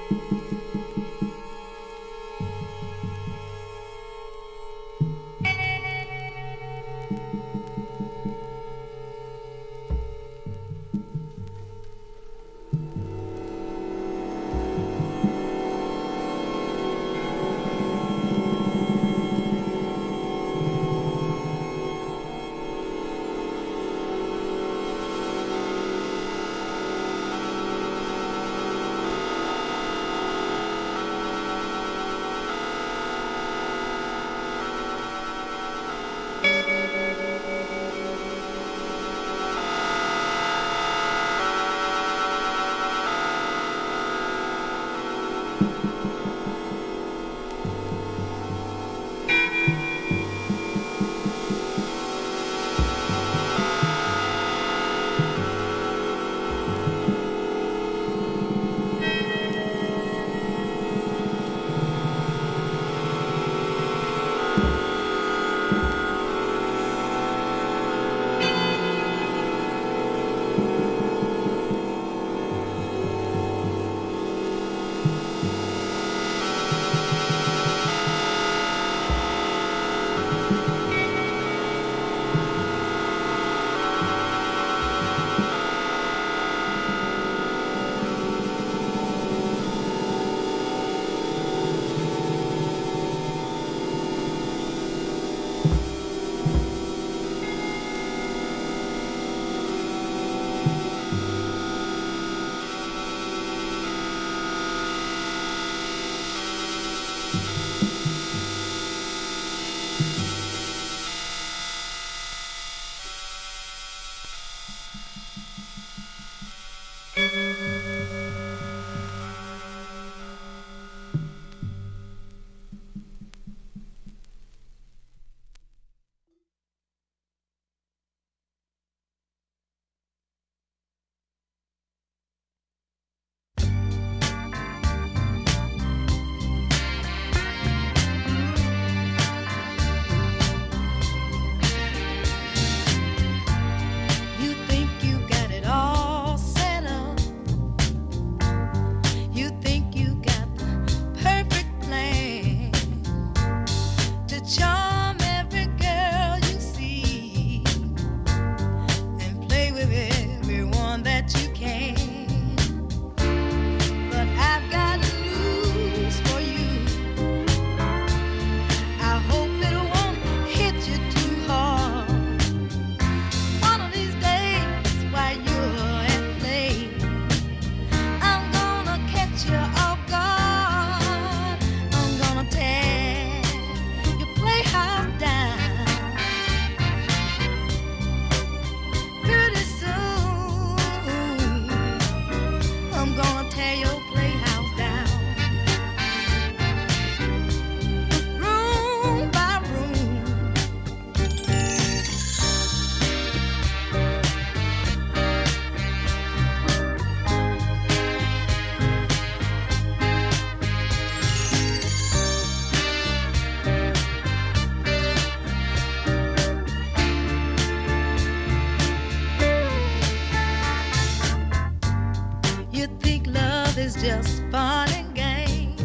just fun and games,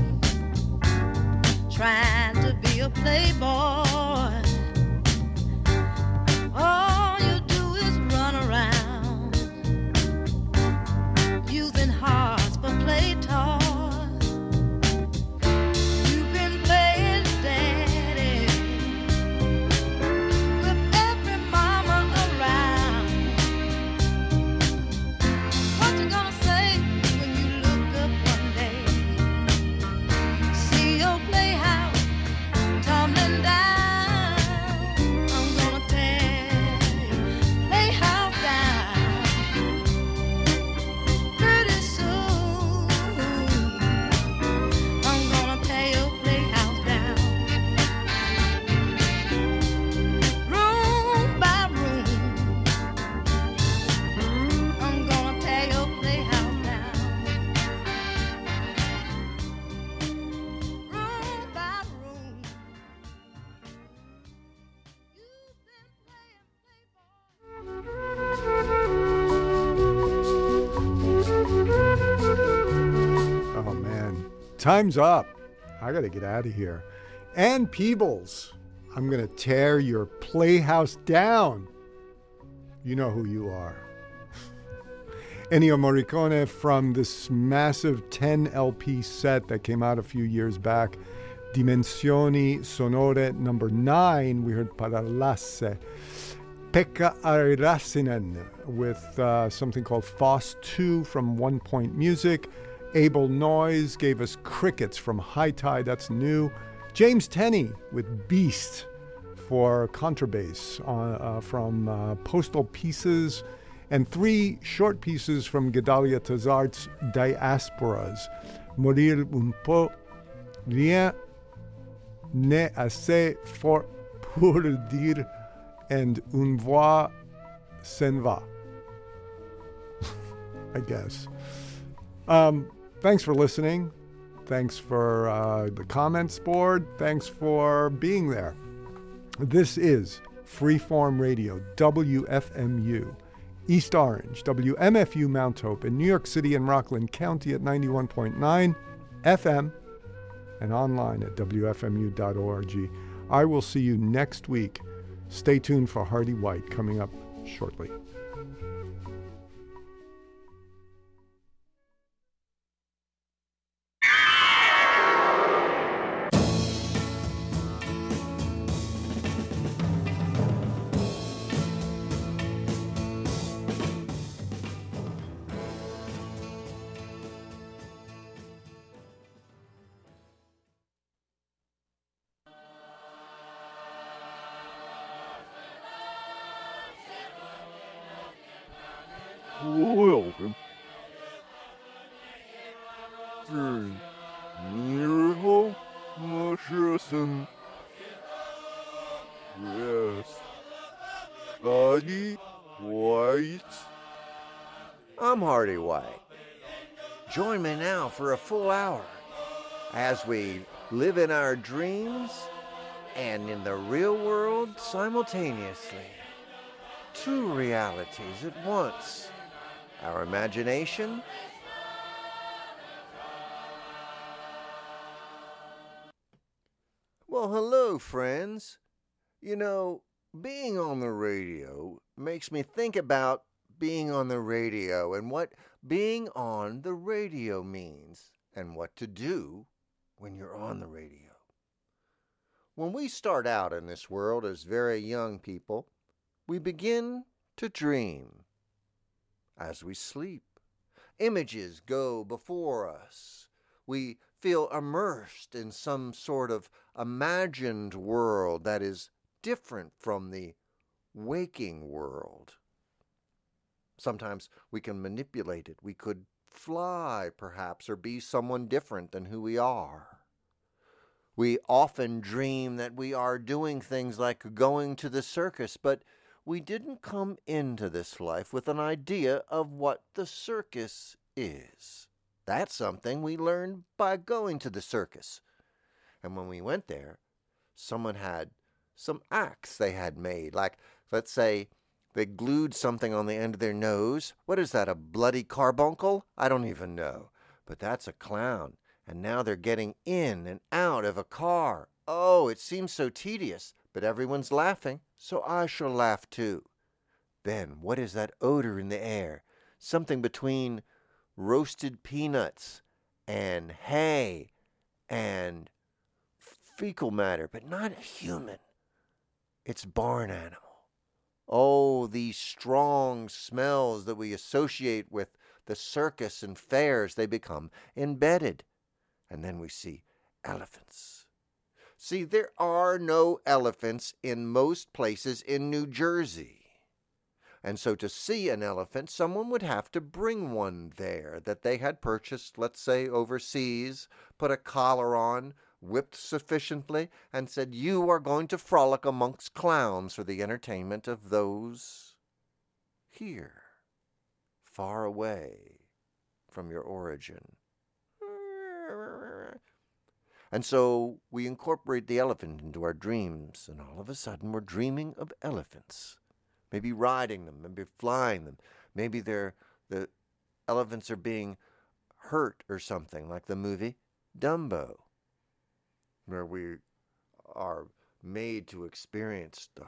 trying to be a playboy. All you do is run around, using hearts for play toys. You've been playing daddy with every mama around. What you gonna say when you look up one day, see your playhouse tumbling down? Time's up. I got to get out of here. Ann Peebles, I'm going to tear your playhouse down. You know who you are. Ennio Morricone from this massive 10 LP set that came out a few years back. Dimensioni Sonore number 9. We heard Paralasse. Pekka Airasinen with something called Foss 2 from One Point Music. Able Noise gave us Crickets from High Tide. That's new. James Tenney with Beast for contrabass from Postal Pieces. And 3 short pieces from Gedalia Tazart's Diasporas. Mourir un peu, rien n'est assez fort pour dire, and une voix s'en va. I guess. Thanks for listening. Thanks for the comments board. Thanks for being there. This is Freeform Radio, WFMU. East Orange, WMFU Mount Hope, in New York City and Rockland County at 91.9 FM and online at WFMU.org. I will see you next week. Stay tuned for Hardy White coming up shortly. Welcome. Miracle Mushroom. Yes. Hardy White. I'm Hardy White. Join me now for a full hour as we live in our dreams and in the real world simultaneously. 2 realities at once. Our imagination Well, hello, friends. You know, being on the radio makes me think about being on the radio and what being on the radio means and what to do when you're on the radio. When we start out in this world as very young people, we begin to dream. As we sleep, images go before us. We feel immersed in some sort of imagined world that is different from the waking world. Sometimes we can manipulate it. We could fly, perhaps, or be someone different than who we are. We often dream that we are doing things like going to the circus, but we didn't come into this life with an idea of what the circus is. That's something we learned by going to the circus. And when we went there, someone had some acts they had made. Like, let's say, they glued something on the end of their nose. What is that, a bloody carbuncle? I don't even know. But that's a clown. And now they're getting in and out of a car. Oh, it seems so tedious. But everyone's laughing, so I shall laugh too. Then, what is that odor in the air? Something between roasted peanuts and hay and fecal matter, but not human. It's barn animal. Oh, these strong smells that we associate with the circus and fairs, they become embedded. And then we see elephants. See, there are no elephants in most places in New Jersey. And so to see an elephant, someone would have to bring one there that they had purchased, let's say, overseas, put a collar on, whipped sufficiently, and said, "You are going to frolic amongst clowns for the entertainment of those here, far away from your origin." And so we incorporate the elephant into our dreams, and all of a sudden we're dreaming of elephants. Maybe riding them, maybe flying them. Maybe the elephants are being hurt or something, like the movie Dumbo, where we are made to experience the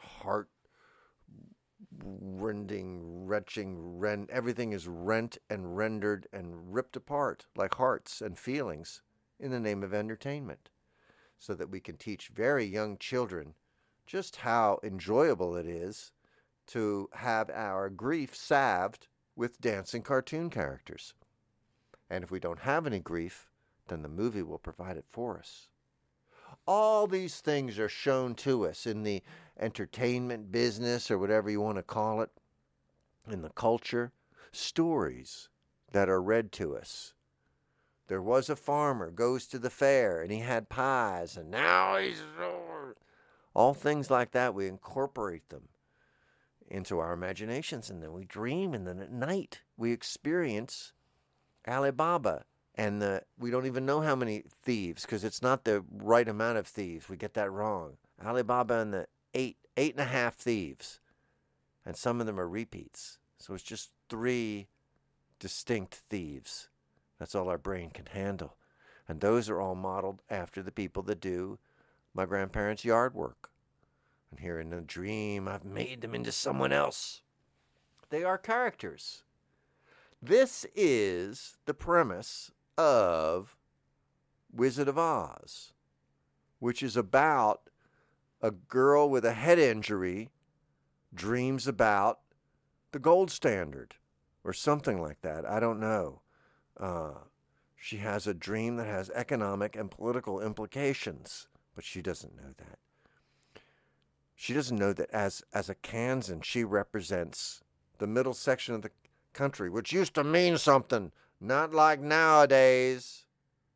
heart-rending, retching, everything is rent and rendered and ripped apart like hearts and feelings in the name of entertainment, so that we can teach very young children just how enjoyable it is to have our grief salved with dancing cartoon characters. And if we don't have any grief, then the movie will provide it for us. All these things are shown to us in the entertainment business, or whatever you want to call it, in the culture. Stories that are read to us. There was a farmer goes to the fair and he had pies, and now he's... All things like that, we incorporate them into our imaginations, and then we dream, and then at night we experience Alibaba. And we don't even know how many thieves, because it's not the right amount of thieves. We get that wrong. Alibaba and the eight and a half thieves. And some of them are repeats. So it's just 3 distinct thieves. That's all our brain can handle. And those are all modeled after the people that do my grandparents' yard work. And here in the dream, I've made them into someone else. They are characters. This is the premise of Wizard of Oz, which is about a girl with a head injury dreams about the gold standard or something like that. I don't know. She has a dream that has economic and political implications, but she doesn't know that. She doesn't know that as a Kansan, she represents the middle section of the country, which used to mean something. Not like nowadays.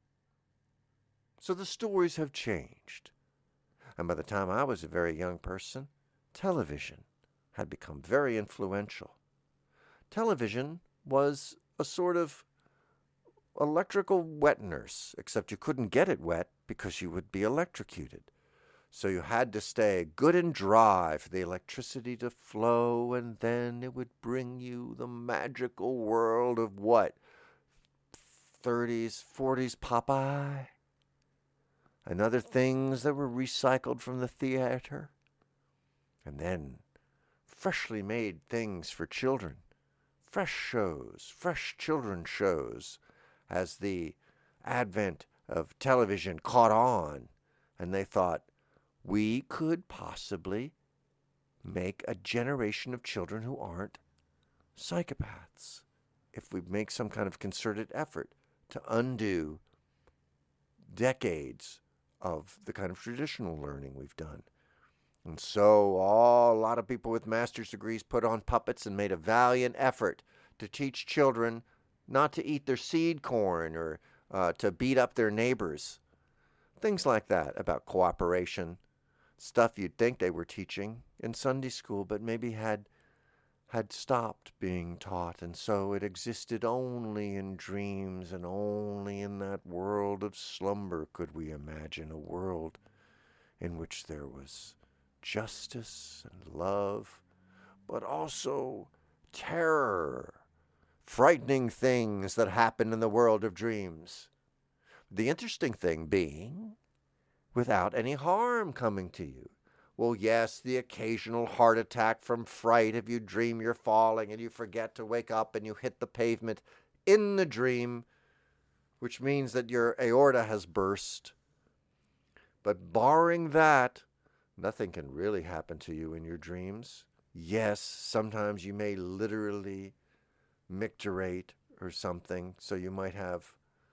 So the stories have changed. And by the time I was a very young person, television had become very influential. Television was a sort of electrical wet nurse, except you couldn't get it wet because you would be electrocuted. So you had to stay good and dry for the electricity to flow, and then it would bring you the magical world of what? 30s, 40s Popeye, and other things that were recycled from the theater, and then freshly made things for children, fresh shows, fresh children's shows, as the advent of television caught on, and they thought, we could possibly make a generation of children who aren't psychopaths if we make some kind of concerted effort to undo decades of the kind of traditional learning we've done. And so a lot of people with master's degrees put on puppets and made a valiant effort to teach children not to eat their seed corn or to beat up their neighbors. Things like that about cooperation. Stuff you'd think they were teaching in Sunday school, but maybe had stopped being taught, and so it existed only in dreams, and only in that world of slumber could we imagine a world in which there was justice and love, but also terror, frightening things that happen in the world of dreams. The interesting thing being, without any harm coming to you. Well, yes, the occasional heart attack from fright if you dream you're falling and you forget to wake up and you hit the pavement in the dream, which means that your aorta has burst. But barring that, nothing can really happen to you in your dreams. Yes, sometimes you may literally micturate or something, so you might have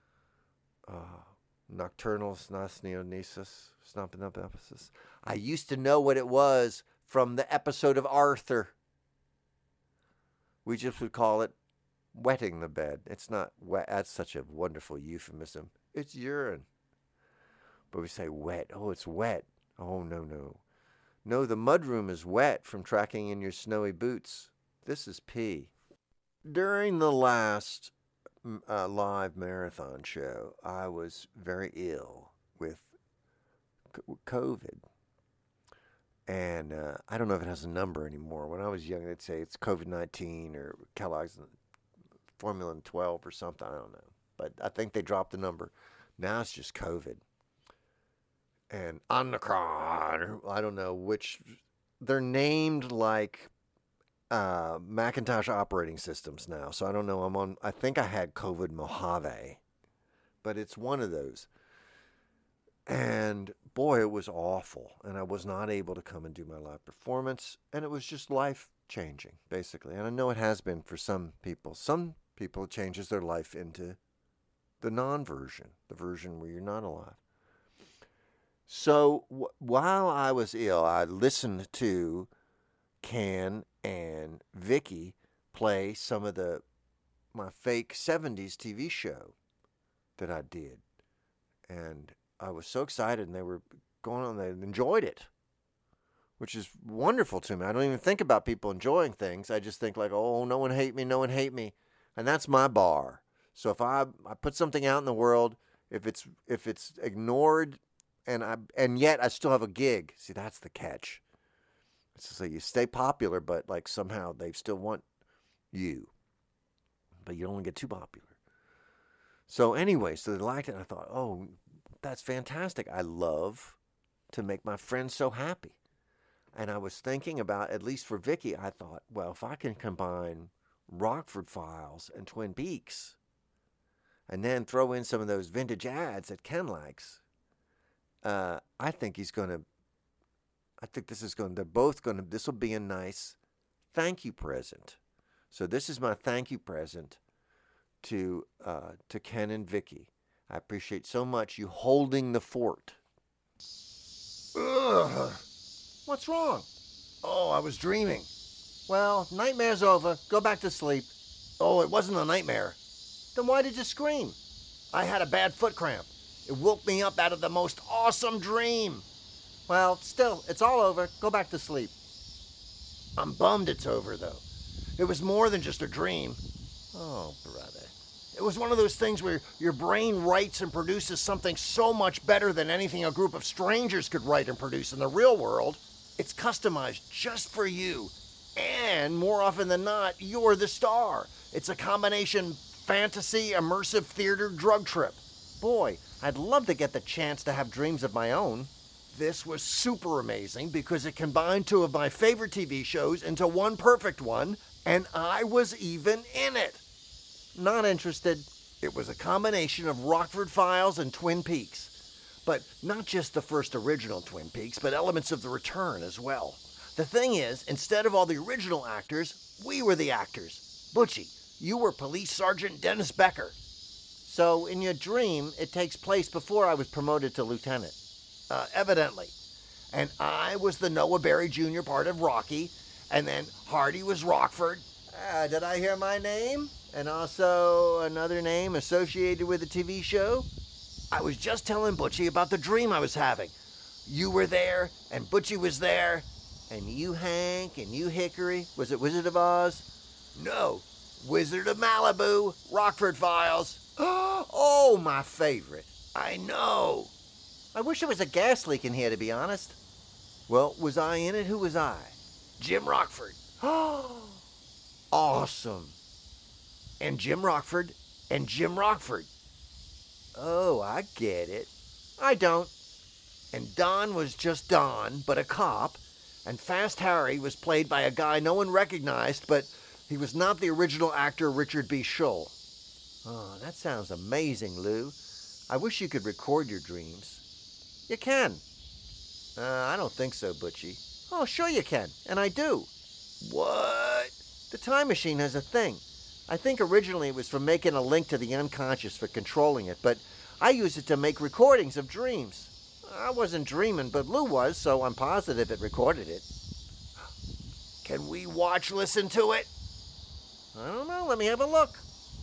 nocturnal snasneonesis. I used to know what it was from the episode of Arthur. We just would call it wetting the bed. It's not wet. That's such a wonderful euphemism. It's urine. But we say wet. Oh, it's wet. Oh, no. No, the mudroom is wet from tracking in your snowy boots. This is pee. During the last live marathon show, I was very ill with COVID. And I don't know if it has a number anymore. When I was young, they'd say it's COVID-19 or Kellogg's Formula 12 or something. I don't know. But I think they dropped the number Now it's just COVID. And Omicron, I don't know which, they're named like Macintosh operating systems now. So I don't know, I think I had COVID Mojave, but it's one of those. And boy, it was awful. And I was not able to come and do my live performance. And it was just life changing, basically. And I know it has been for some people. Some people, it changes their life into the non-version, the version where you're not alive. So while I was ill, I listened to Ken and Vicky play some of my fake 70s TV show that I did. And I was so excited, and they were going on, they enjoyed it, which is wonderful to me. I don't even think about people enjoying things. I just think like, oh, no one hate me, no one hate me. And that's my bar. So if I put something out in the world, if it's ignored, and yet I still have a gig. See, that's the catch. It's just like you stay popular, but like somehow they still want you. But you don't want to get too popular. So anyway, so they liked it, and I thought, oh, that's fantastic. I love to make my friends so happy. And I was thinking about, at least for Vicky, I thought, well, if I can combine Rockford Files and Twin Peaks, and then throw in some of those vintage ads that Ken likes, I think this will be a nice thank you present. So this is my thank you present to Ken and Vicky. I appreciate so much you holding the fort. Ugh. What's wrong? Oh, I was dreaming. Well, nightmare's over. Go back to sleep. Oh, it wasn't a nightmare. Then why did you scream? I had a bad foot cramp. It woke me up out of the most awesome dream. Well, still, it's all over. Go back to sleep. I'm bummed it's over, though. It was more than just a dream. Oh, brother. It was one of those things where your brain writes and produces something so much better than anything a group of strangers could write and produce in the real world. It's customized just for you. And more often than not, you're the star. It's a combination fantasy, immersive theater drug trip. Boy, I'd love to get the chance to have dreams of my own. This was super amazing because it combined two of my favorite TV shows into one perfect one, and I was even in it. Not interested. It was a combination of Rockford Files and Twin Peaks. But not just the first original Twin Peaks, but elements of the return as well. The thing is, instead of all the original actors, we were the actors. Butchie, you were Police Sergeant Dennis Becker. So in your dream, it takes place before I was promoted to lieutenant. Evidently. And I was the Noah Berry Jr. part of Rocky, and then Hardy was Rockford. Did I hear my name? And also another name associated with the TV show? I was just telling Butchie about the dream I was having. You were there, and Butchie was there, and you, Hank, and you, Hickory. Was it Wizard of Oz? No, Wizard of Malibu, Rockford Files. Oh, my favorite. I know. I wish there was a gas leak in here, to be honest. Well, was I in it? Who was I? Jim Rockford. Awesome. And Jim Rockford, and Jim Rockford. Oh, I get it. I don't. And Don was just Don, but a cop. And Fast Harry was played by a guy no one recognized, but he was not the original actor Richard B. Schull. Oh, that sounds amazing, Lou. I wish you could record your dreams. You can. I don't think so, Butchie. Oh, sure you can, and I do. What? The Time Machine has a thing. I think originally it was for making a link to the unconscious for controlling it, but I use it to make recordings of dreams. I wasn't dreaming, but Lou was, so I'm positive it recorded it. Can we listen to it? I don't know. Let me have a look.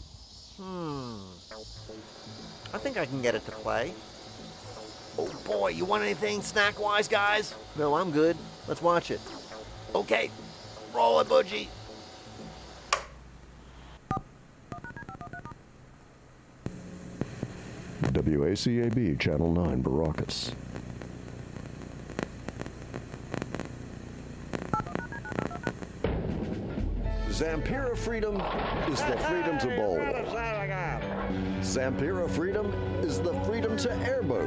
I think I can get it to play. Oh boy, you want anything snack-wise, guys? No, I'm good. Let's watch it. Okay, roll it, Butchie. WACAB Channel 9, Baracus. Zampira freedom is the freedom to bowl. Zampira freedom is the freedom to airboat.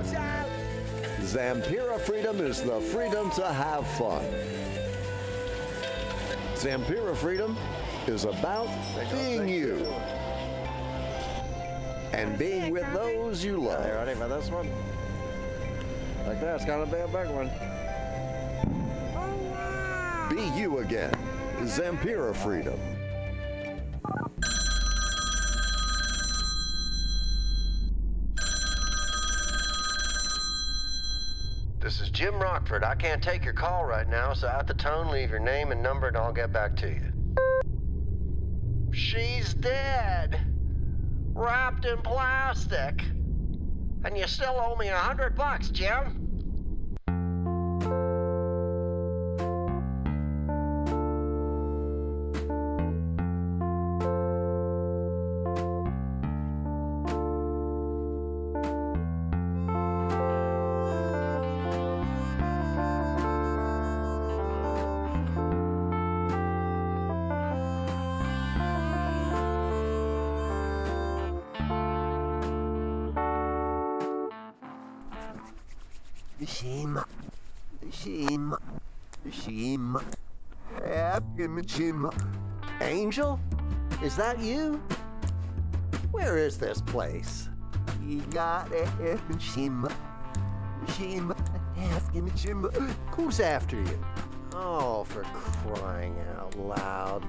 Zampira freedom is the freedom to have fun. Zampira freedom is about being you and being with those you love. You ready for this one? Like that's gonna be a big one. Be you again. Zampira freedom. This is Jim Rockford. I can't take your call right now, so at the tone, leave your name and number and I'll get back to you. She's dead. Wrapped in plastic. And you still owe me $100, Jim. Shima. Angel? Is that you? Where is this place? Who's after you? Oh, for crying out loud.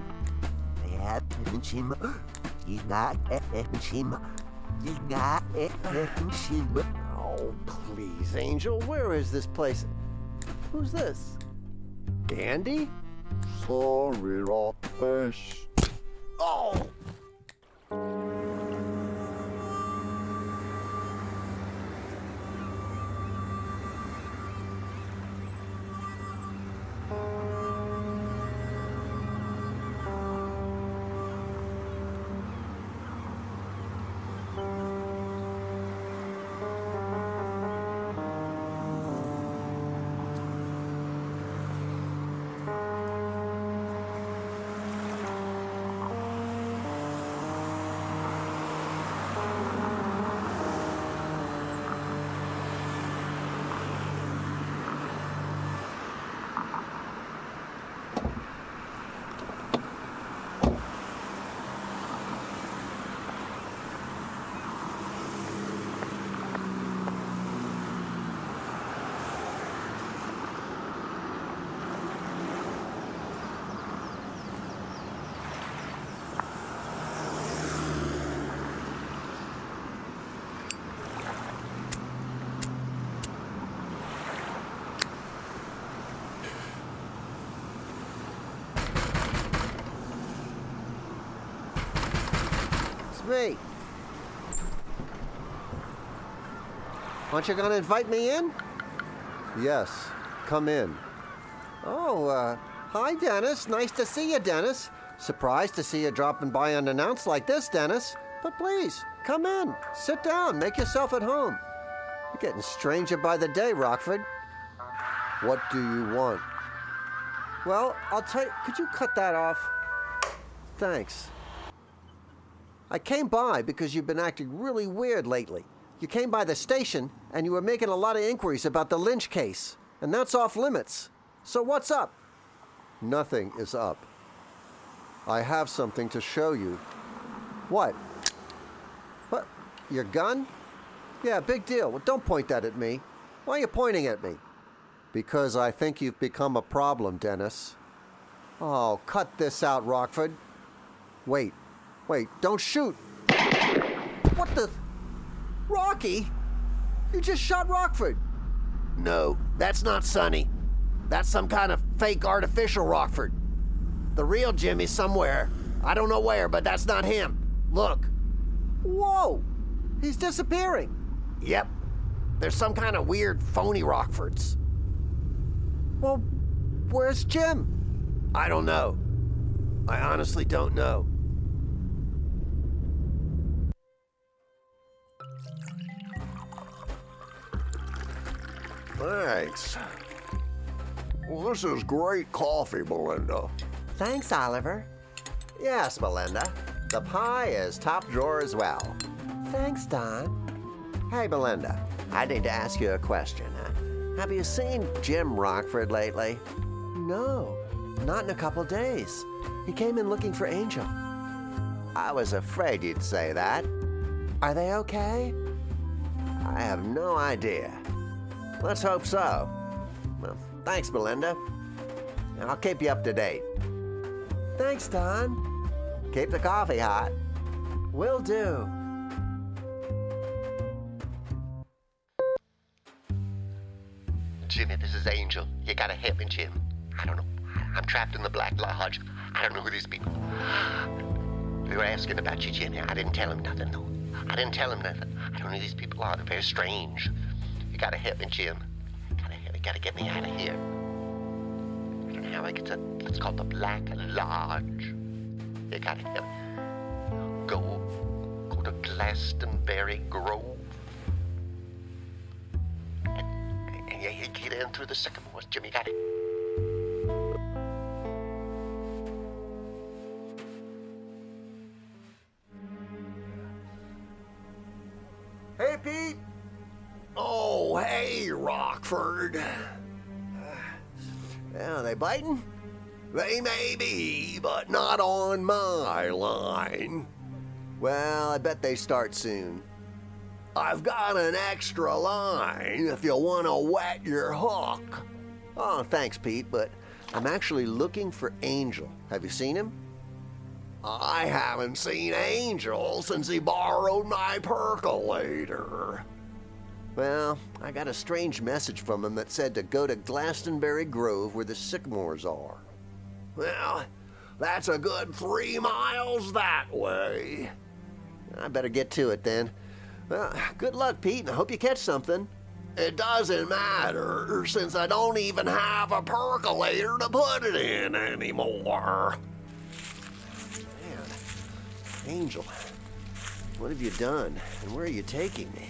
Oh, please, Angel, where is this place? Who's this? Andy? Sorry, Rockfish. Oh! Me. Aren't you gonna invite me in? Yes, come in. Oh, hi, Dennis. Nice to see you, Dennis. Surprised to see you dropping by unannounced like this, Dennis. But please, come in. Sit down. Make yourself at home. You're getting stranger by the day, Rockford. What do you want? Well, I'll tell you. Could you cut that off? Thanks. I came by because you've been acting really weird lately. You came by the station and you were making a lot of inquiries about the Lynch case, and that's off limits. So what's up? Nothing is up. I have something to show you. What? What? Your gun? Yeah, big deal. Well, don't point that at me. Why are you pointing at me? Because I think you've become a problem, Dennis. Oh, cut this out, Rockford. Wait, don't shoot. What the? Rocky? You just shot Rockford. No, that's not Sonny. That's some kind of fake artificial Rockford. The real Jimmy's somewhere. I don't know where, but that's not him. Look. Whoa! He's disappearing. Yep. There's some kind of weird phony Rockfords. Well, where's Jim? I don't know. I honestly don't know. Thanks. Well, this is great coffee, Melinda. Thanks, Oliver. Yes, Melinda. The pie is top drawer as well. Thanks, Don. Hey, Belinda, I need to ask you a question. Have you seen Jim Rockford lately? No, not in a couple days. He came in looking for Angel. I was afraid you'd say that. Are they okay? I have no idea. Let's hope so. Well, thanks, Belinda. I'll keep you up to date. Thanks, Don. Keep the coffee hot. Will do. Jimmy, this is Angel. You gotta help me, Jim. I don't know. I'm trapped in the Black Lodge. I don't know who these people are. They were asking about you, Jimmy. I didn't tell them nothing, though. I didn't tell them nothing. I don't know who these people are. They're very strange. You gotta help me, Jim. You gotta get me out of here. I don't know how I get to... It's called the Black Lodge. You gotta help me. Go to Glastonbury Grove. And you get in through the sycamores, Jimmy. You got it. Hey, Pete. Oh, hey, Rockford. Are they biting? They may be, but not on my line. Well, I bet they start soon. I've got an extra line if you want to wet your hook. Oh, thanks, Pete, but I'm actually looking for Angel. Have you seen him? I haven't seen Angel since he borrowed my percolator. Well, I got a strange message from him that said to go to Glastonbury Grove where the sycamores are. Well, that's a good 3 miles that way. I better get to it then. Well, good luck, Pete, and I hope you catch something. It doesn't matter since I don't even have a percolator to put it in anymore. Man, Angel, what have you done, and where are you taking me?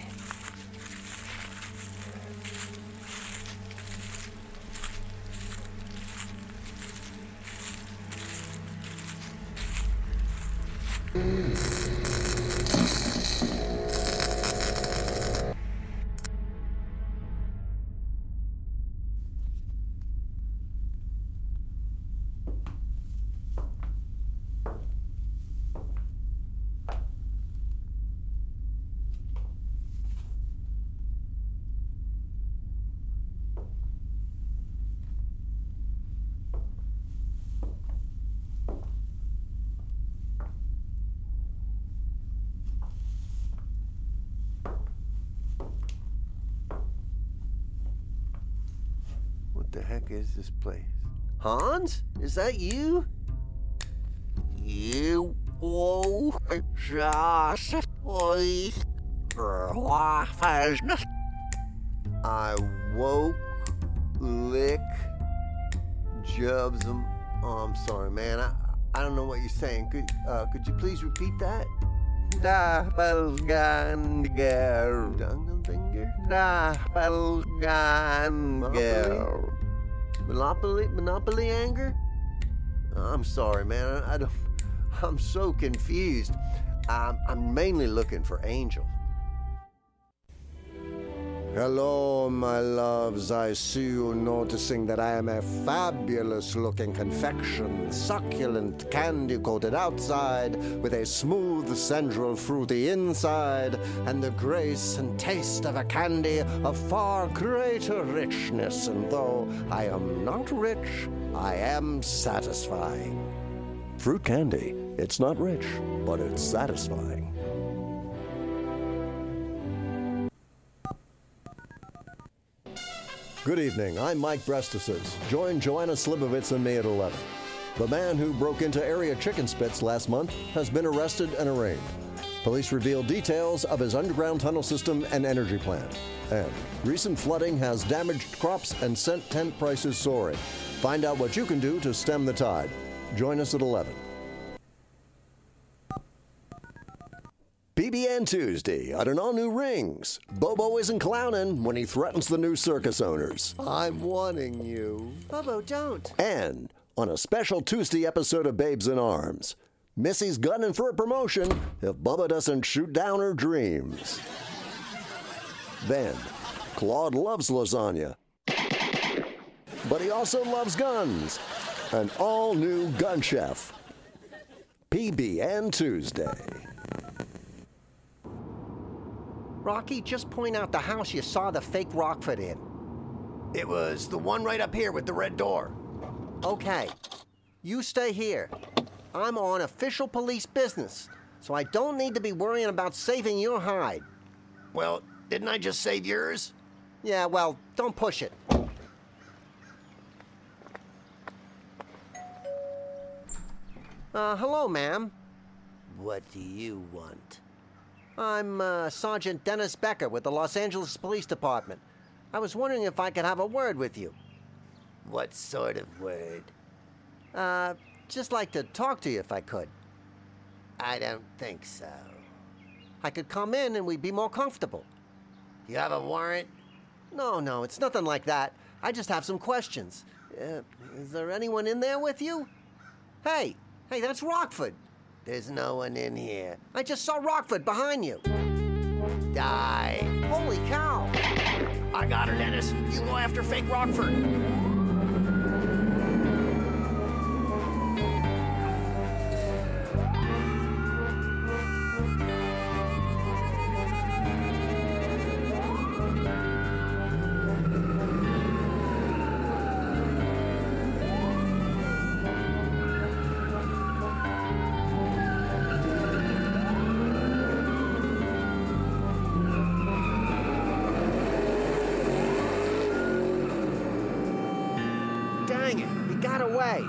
What the heck is this place? Hans? Is that you? You woke just I woke, lick, jubs him. Oh, I'm sorry, man. I don't know what you're saying. Could you please repeat that? Doppelganger. Dungelfinger? Doppelganger. Monopoly anger? I'm sorry, man. I'm so confused. I'm mainly looking for Angel. Hello, my loves. I see you noticing that I am a fabulous-looking confection, succulent, candy-coated outside, with a smooth, central, fruity inside, and the grace and taste of a candy of far greater richness. And though I am not rich, I am satisfying. Fruit candy. It's not rich, but it's satisfying. Good evening, I'm Mike Brestasis. Join Joanna Slibovitz and me at 11. The man who broke into Area Chicken Spits last month has been arrested and arraigned. Police reveal details of his underground tunnel system and energy plant. And recent flooding has damaged crops and sent tent prices soaring. Find out what you can do to stem the tide. Join us at 11. PBN Tuesday on an all-new Rings. Bobo isn't clowning when he threatens the new circus owners. I'm wanting you. Bobo, don't. And on a special Tuesday episode of Babes in Arms, Missy's gunning for a promotion if Bubba doesn't shoot down her dreams. Then, Claude loves lasagna. But he also loves guns. An all-new Gun Chef. PBN Tuesday. Rocky, just point out the house you saw the fake Rockford in. It was the one right up here with the red door. Okay. You stay here. I'm on official police business, so I don't need to be worrying about saving your hide. Well, didn't I just save yours? Yeah, well, don't push it. Hello, ma'am. What do you want? I'm Sergeant Dennis Becker with the Los Angeles Police Department. I was wondering if I could have a word with you. What sort of word? Just like to talk to you if I could. I don't think so. I could come in and we'd be more comfortable. You have a warrant? No, it's nothing like that. I just have some questions. Is there anyone in there with you? Hey, that's Rockford. There's no one in here. I just saw Rockford behind you. Die. Holy cow. I got her, Dennis. You go after fake Rockford. Dang it, he got away.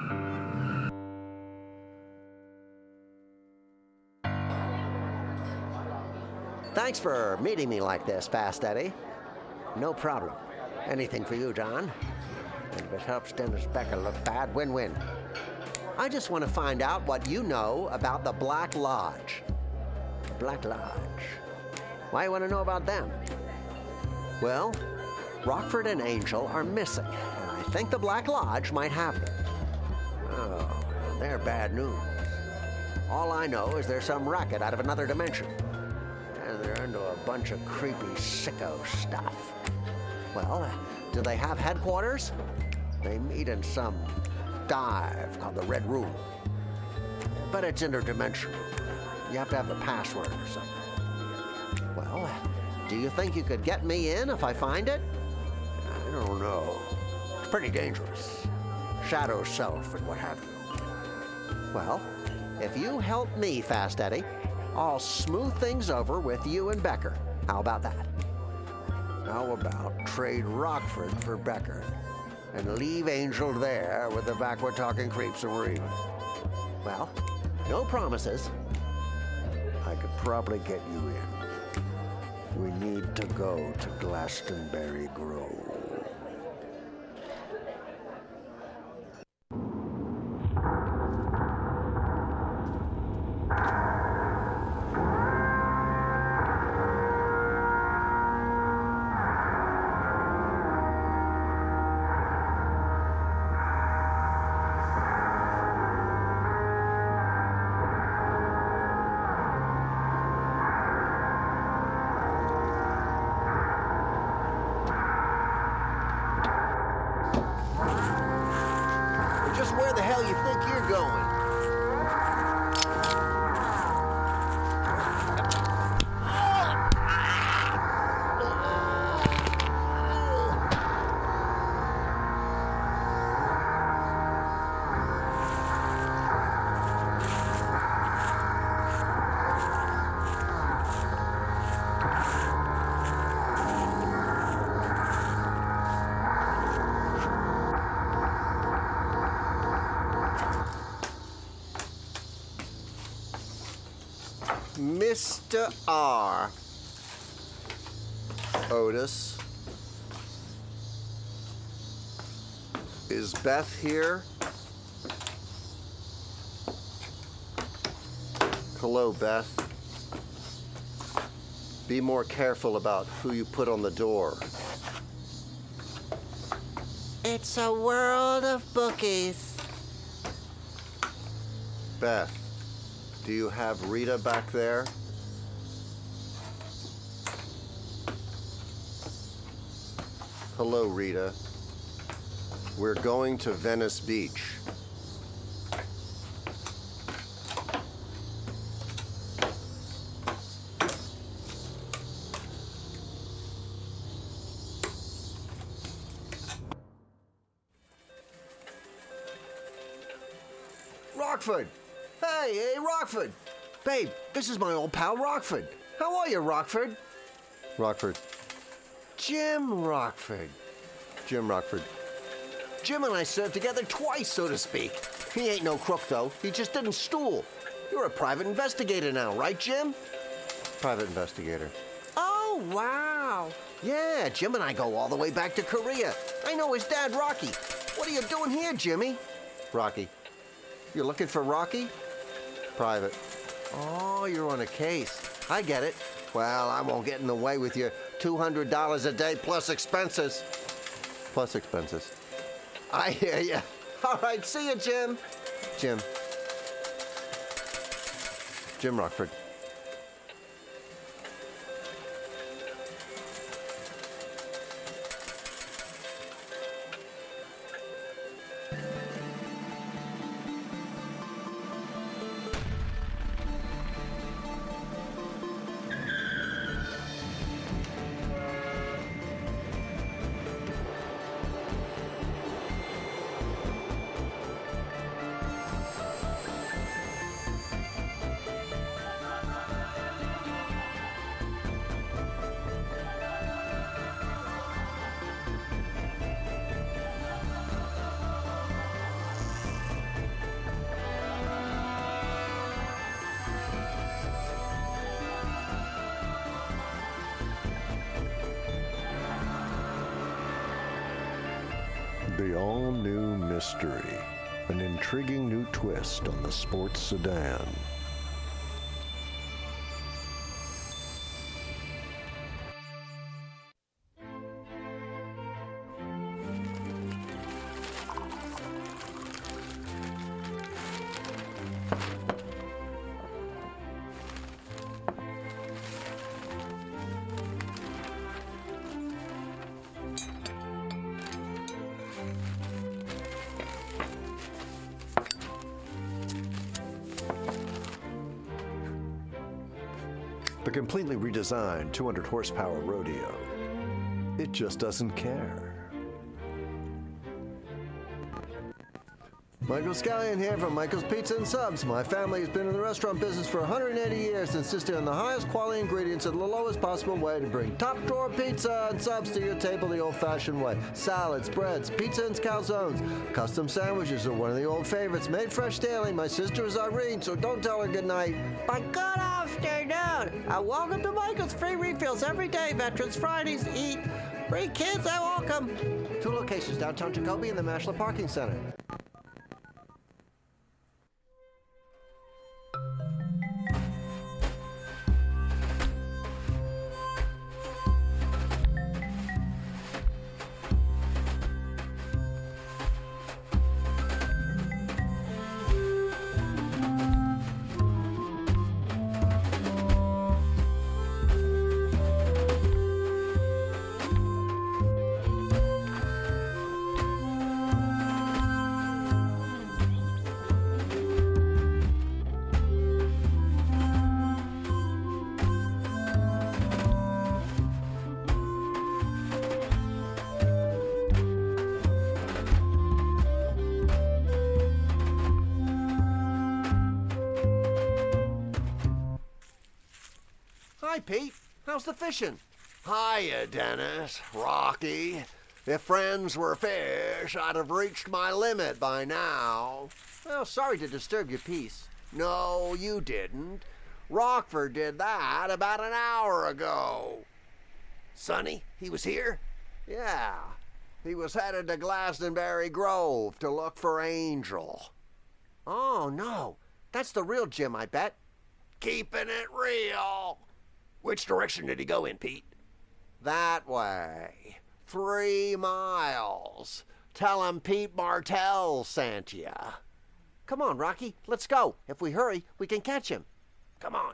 Thanks for meeting me like this, Fast Eddie. No problem. Anything for you, John. And if it helps Dennis Becker look bad, win-win. I just want to find out what you know about the Black Lodge. Black Lodge. Why you want to know about them? Well, Rockford and Angel are missing, and I think the Black Lodge might have them. Oh, they're bad news. All I know is there's some racket out of another dimension. And they're into a bunch of creepy sicko stuff. Well, do they have headquarters? They meet in some dive called the Red Room. But it's interdimensional. You have to have the password or something. Well, do you think you could get me in if I find it? I don't know. It's pretty dangerous. Shadow self and what have you. Well, if you help me, Fast Eddie, I'll smooth things over with you and Becker. How about that? How about trade Rockford for Becker and leave Angel there with the backward-talking creeps and we're even? Well, no promises. I could probably get you in. We need to go to Glastonbury Grove. Just where the hell you think you're going? Mr. R. Otis. Is Beth here? Hello, Beth. Be more careful about who you put on the door. It's a world of bookies. Beth, do you have Rita back there? Hello, Rita. We're going to Venice Beach. Rockford! Hey, Rockford! Babe, this is my old pal Rockford. How are you, Rockford? Rockford. Jim Rockford. Jim Rockford. Jim and I served together twice, so to speak. He ain't no crook, though. He just didn't stool. You're a private investigator now, right, Jim? Private investigator. Oh, wow. Yeah, Jim and I go all the way back to Korea. I know his dad, Rocky. What are you doing here, Jimmy? Rocky. You're looking for Rocky? Private. Oh, you're on a case. I get it. Well, I won't get in the way with your $200 a day plus expenses. Plus expenses. I hear you. All right, see you, Jim. Jim. Jim Rockford. The all-new mystery, an intriguing new twist on the sports sedan. The completely redesigned 200 horsepower Rodeo. It just doesn't care. Michael Scallion here from Michael's Pizza and Subs. My family has been in the restaurant business for 180 years, insisting on the highest quality ingredients at the lowest possible way to bring top drawer pizza and subs to your table the old-fashioned way. Salads, breads, pizza and calzones. Custom sandwiches are one of the old favorites, made fresh daily. My sister is Irene, so don't tell her goodnight. But good afternoon, and welcome to Michael's Free Refills every day. Veterans Fridays eat. Free kids are welcome. 2 locations, downtown Jacoby and the Mashler Parking Center. Hi, Pete. How's the fishing? Hiya, Dennis. Rocky. If friends were fish, I'd have reached my limit by now. Well, sorry to disturb your peace. No, you didn't. Rockford did that about an hour ago. Sonny, he was here? Yeah. He was headed to Glastonbury Grove to look for Angel. Oh, no. That's the real Jim, I bet. Keeping it real. Which direction did he go in, Pete? That way. 3 miles. Tell him Pete Martell sent ya. Come on, Rocky. Let's go. If we hurry, we can catch him. Come on.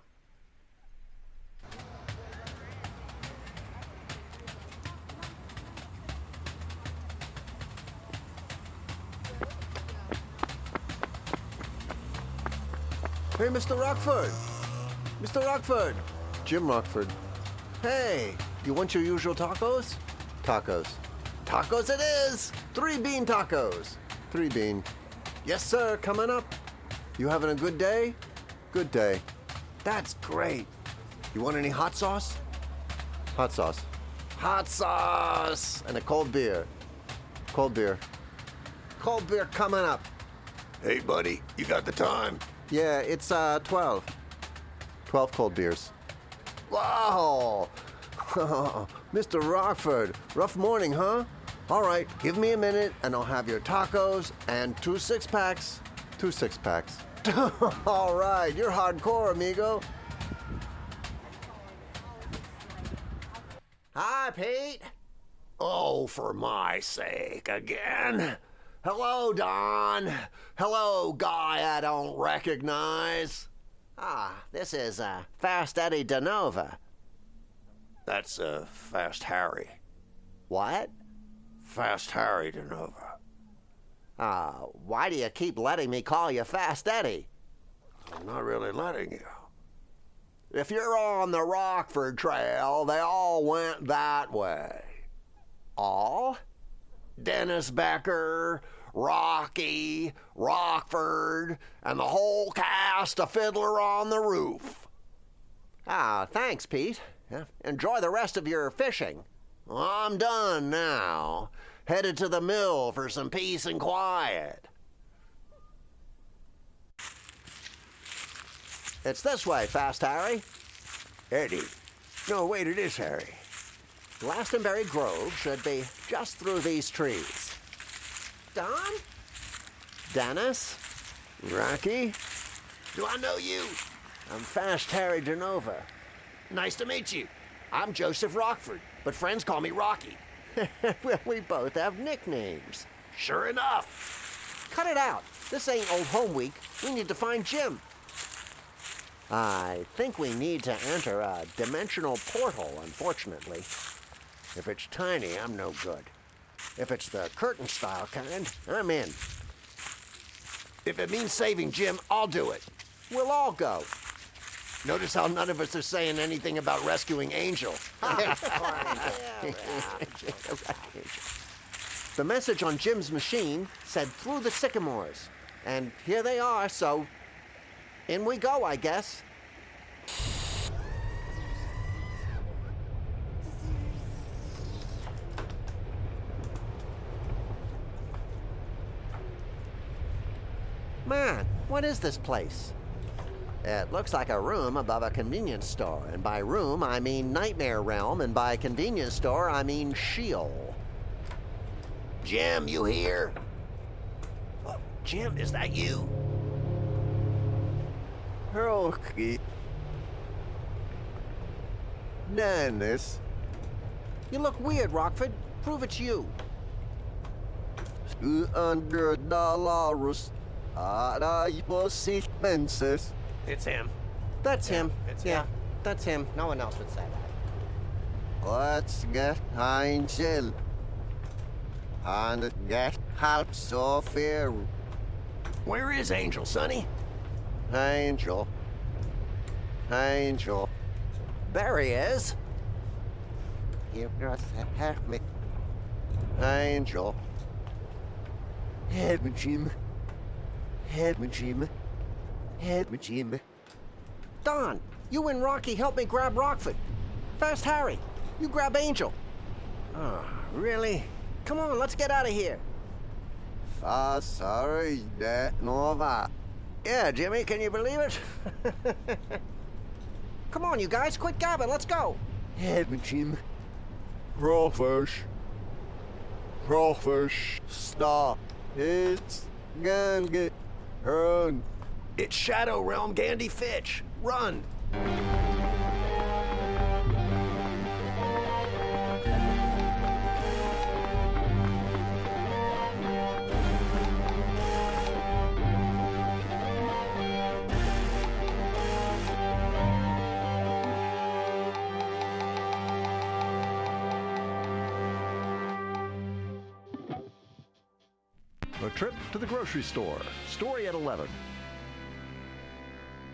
Hey, Mr. Rockford. Mr. Rockford. Jim Rockford. Hey, you want your usual tacos? Tacos. Tacos it is! 3 bean tacos. 3 bean. Yes, sir, coming up. You having a good day? Good day. That's great. You want any hot sauce? Hot sauce. Hot sauce! And a cold beer. Cold beer. Cold beer coming up. Hey, buddy, you got the time? Yeah, it's 12. 12 cold beers. Wow! Mr. Rockford, rough morning, huh? All right, give me a minute and I'll have your tacos and 2 6-packs. 2 6-packs. All right, you're hardcore, amigo. Hi, Pete. Oh, for my sake, again? Hello, Don. Hello, guy I don't recognize. This is Fast Eddie DeNova. That's Fast Harry. What? Fast Harry DeNova. Why do you keep letting me call you Fast Eddie? I'm not really letting you. If you're on the Rockford Trail, they all went that way. All? Dennis Becker, Rocky, Rockford, and the whole cast of Fiddler on the Roof. Thanks, Pete. Enjoy the rest of your fishing. I'm done now. Headed to the mill for some peace and quiet. It's this way, Fast Harry. Eddie. No, wait, it is Harry. Glastonbury Grove should be just through these trees. Don? Dennis? Rocky? Do I know you? I'm Fast Harry DeNova. Nice to meet you. I'm Joseph Rockford, but friends call me Rocky. Well, we both have nicknames. Sure enough. Cut it out. This ain't Old Home Week. We need to find Jim. I think we need to enter a dimensional portal, unfortunately. If it's tiny, I'm no good. If it's the curtain-style kind, I'm in. If it means saving Jim, I'll do it. We'll all go. Notice how none of us are saying anything about rescuing Angel. The message on Jim's machine said through the sycamores. And here they are, so in we go, I guess. Man, what is this place? It looks like a room above a convenience store, and by room I mean Nightmare Realm, and by convenience store I mean Sheol. Jim, you here? Oh, Jim, is that you? Rocky. Dennis. You look weird, Rockford. Prove it's you. $200 expenses. It's him. That's him. it's yeah, him. that's him. No one else would say that. Let's get Angel. And get help Sophia. Where is Angel, Sonny? Angel. Angel. There he is. You got to help me. Angel. Help me, Jim. Help me, Jim. Help me, Jim. Don, you and Rocky help me grab Rockford. Fast Harry, you grab Angel. Oh, really? Come on, let's get out of here. Sorry, Nova. Yeah, Jimmy, can you believe it? Come on, you guys, quit gabbing, let's go. Help me, Jim. Crawfish. Crawfish. Stop. It's gonna get run. It's Shadow Realm Gandy Fitch. Run! A trip to the grocery store. Story at 11.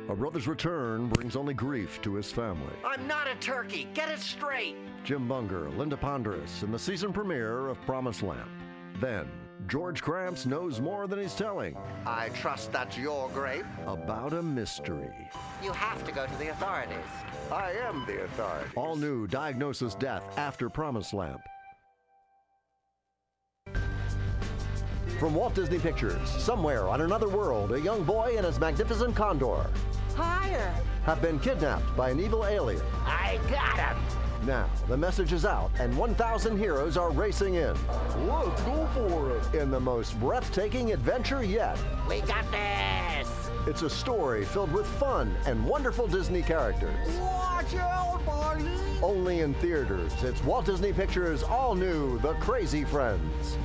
A brother's return brings only grief to his family. I'm not a turkey. Get it straight. Jim Bunger, Linda Ponderas in the season premiere of Promised Lamp. Then, George Kramps knows more than he's telling I trust that's your grape. about a mystery. You have to go to the authorities. I am the authority. All new Diagnosis Death after Promised Lamp. From Walt Disney Pictures, somewhere on another world, a young boy and his magnificent condor Higher. have been kidnapped by an evil alien. I got him. Now, the message is out, and 1,000 heroes are racing in. Let's go for it. In the most breathtaking adventure yet. We got this. It's a story filled with fun and wonderful Disney characters. Watch out, buddy. Only in theaters, it's Walt Disney Pictures' all-new The Crazy Friends.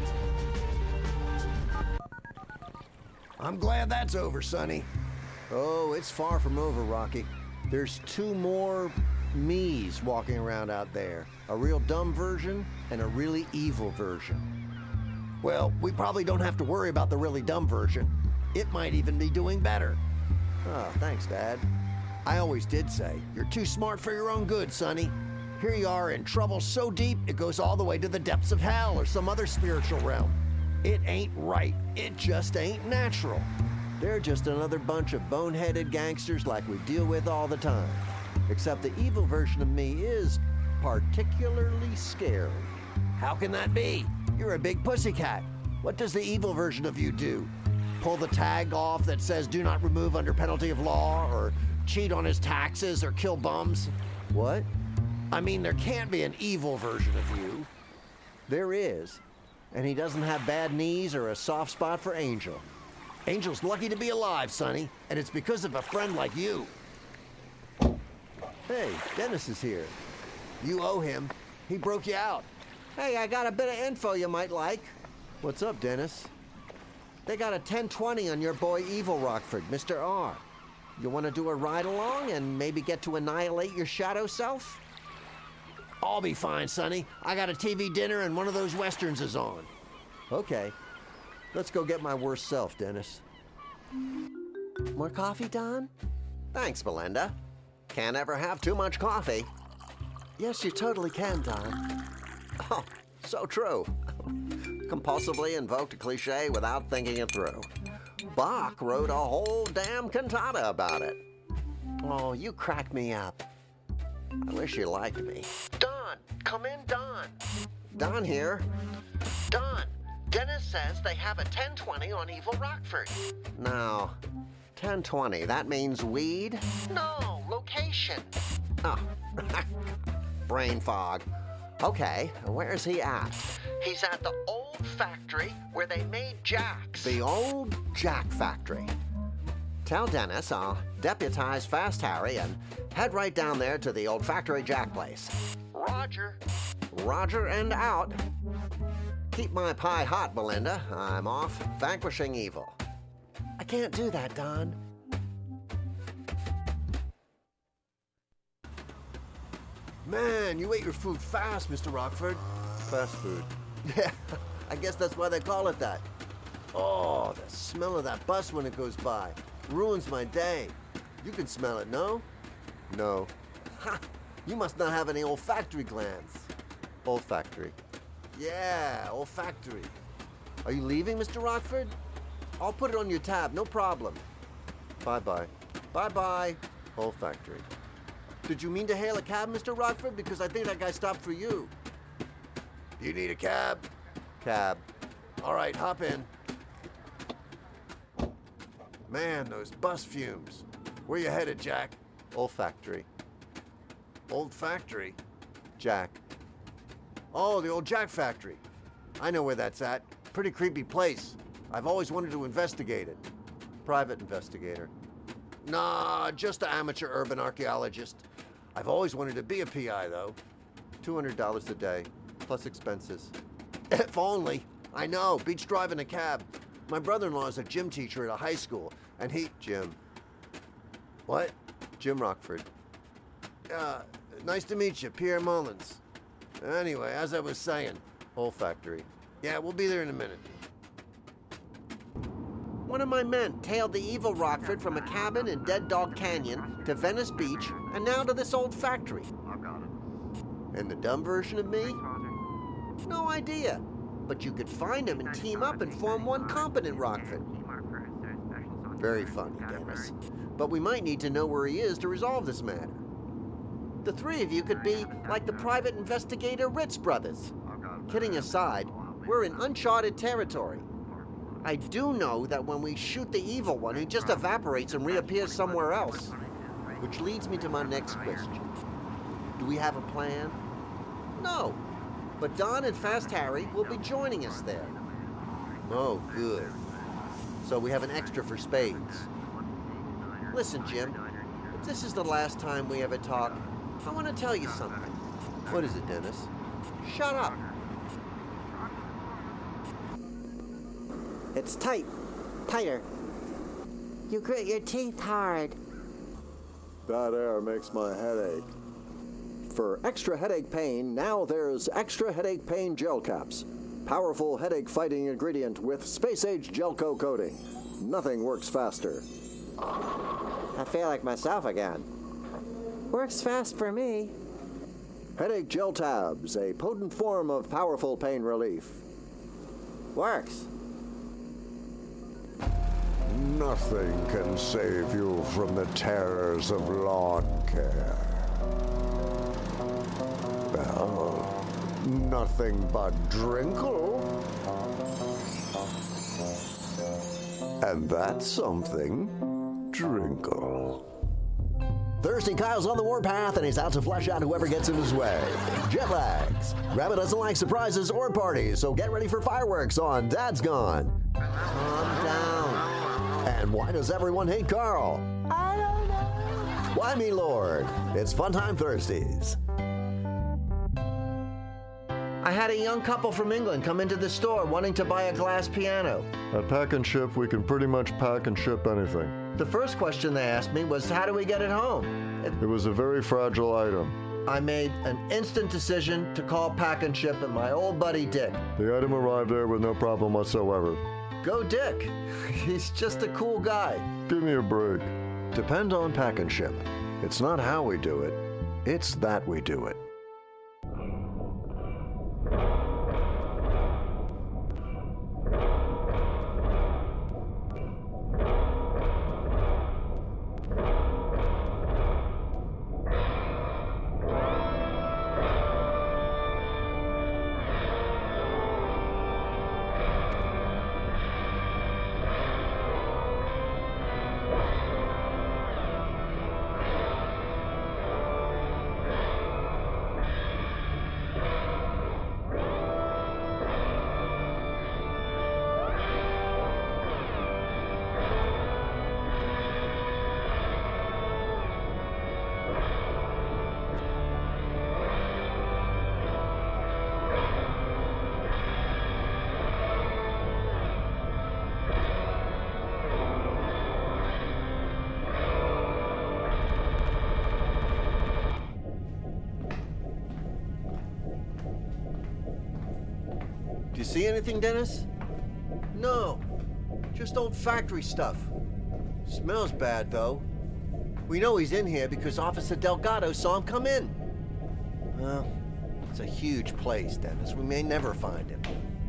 I'm glad that's over, Sonny. Oh, it's far from over, Rocky. There's two more me's walking around out there. A real dumb version and a really evil version. Well, we probably don't have to worry about the really dumb version. It might even be doing better. Oh, thanks, Dad. I always did say, you're too smart for your own good, Sonny. Here you are in trouble so deep it goes all the way to the depths of hell or some other spiritual realm. It ain't right. It just ain't natural. They're just another bunch of boneheaded gangsters like we deal with all the time. Except the evil version of me is particularly scary. How can that be? You're a big pussycat. What does the evil version of you do? Pull the tag off that says do not remove under penalty of law, or cheat on his taxes, or kill bums? What? I mean, there can't be an evil version of you. There is. And he doesn't have bad knees or a soft spot for Angel. Angel's lucky to be alive, Sonny, and it's because of a friend like you. Hey, Dennis is here. You owe him. He broke you out. Hey, I got a bit of info you might like. What's up, Dennis? They got a 1020 on your boy Evil Rockford, Mr. R. You want to do a ride-along and maybe get to annihilate your shadow self? I'll be fine, Sonny. I got a TV dinner and one of those westerns is on. Okay. Let's go get my worst self, Dennis. More coffee, Don? Thanks, Belinda. Can't ever have too much coffee. Yes, you totally can, Don. Oh, so true. Compulsively invoked a cliche without thinking it through. Bach wrote a whole damn cantata about it. Oh, you crack me up. I wish you liked me. Don, come in, Don. Don here. Don, Dennis says they have a 1020 on Evil Rockford. Now, 1020, that means weed? No, location. Oh, brain fog. Okay, where's he at? He's at the old factory where they made jacks. The old Jack Factory. Tell Dennis I'll deputize Fast Harry and head right down there to the old factory jack place. Roger. Roger and out. Keep my pie hot, Belinda. I'm off vanquishing evil. I can't do that, Don. Man, you ate your food fast, Mr. Rockford. Fast food. Yeah, I guess that's why they call it that. Oh, the smell of that bus when it goes by ruins my day. You can smell it, no? No. Ha! You must not have any olfactory glands. Olfactory. Yeah, olfactory. Are you leaving, Mr. Rockford? I'll put it on your tab, no problem. Bye-bye. Bye-bye. Olfactory. Did you mean to hail a cab, Mr. Rockford? Because I think that guy stopped for you. You need a cab? Cab. All right, hop in. Man, those bus fumes. Where you headed, Jack? Olfactory. Old factory? Jack. Oh, the old Jack factory. I know where that's at. Pretty creepy place. I've always wanted to investigate it. Private investigator. Nah, just an amateur urban archaeologist. I've always wanted to be a PI, though. $200 a day, plus expenses. If only. I know, beats driving a cab. My brother-in-law is a gym teacher at a high school, and he... Jim. What? Jim Rockford. Nice to meet you, Pierre Mullins. Anyway, as I was saying... Olfactory. Yeah, we'll be there in a minute. One of my men tailed the evil Rockford from a cabin in Dead Dog Canyon to Venice Beach and now to this old factory. And the dumb version of me? No idea. But you could find him and team up and form one competent Rockford. Very funny, Dennis. But we might need to know where he is to resolve this matter. The three of you could be like the private investigator Ritz brothers. Kidding aside, we're in uncharted territory. I do know that when we shoot the evil one, he just evaporates and reappears somewhere else. Which leads me to my next question. Do we have a plan? No. But Don and Fast Harry will be joining us there. Oh, good. So we have an extra for spades. Listen, Jim, if this is the last time we ever talk, I want to tell you something. What is it, Dennis? Shut up. It's tight. Tighter. You grit your teeth hard. That air makes my head ache. For extra headache pain, now there's Extra Headache Pain Gel Caps. Powerful headache-fighting ingredient with space-age Gelco coating. Nothing works faster. I feel like myself again. Works fast for me. Headache Gel Tabs, a potent form of powerful pain relief. Works. Nothing can save you from the terrors of lawn care. Well, nothing but Drinkle. And that's something, Drinkle. Thirsty Kyle's on the warpath, and he's out to flush out whoever gets in his way. Jet lags. Rabbit doesn't like surprises or parties, so get ready for fireworks on Dad's Gone. Calm down. And why does everyone hate Carl? I don't know. Why me Lord? It's Fun Time Thursdays. I had a young couple from England come into the store wanting to buy a glass piano. At Pack and Ship, we can pretty much pack and ship anything. The first question they asked me was, how do we get it home? It was a very fragile item. I made an instant decision to call Pack and Ship and my old buddy Dick. The item arrived there with no problem whatsoever. Go Dick. He's just a cool guy. Give me a break. Depend on Pack and Ship. It's not how we do it, it's that we do it. Do you see anything, Dennis? No. Just old factory stuff. Smells bad, though. We know he's in here because Officer Delgado saw him come in. Well, it's a huge place, Dennis. We may never find him.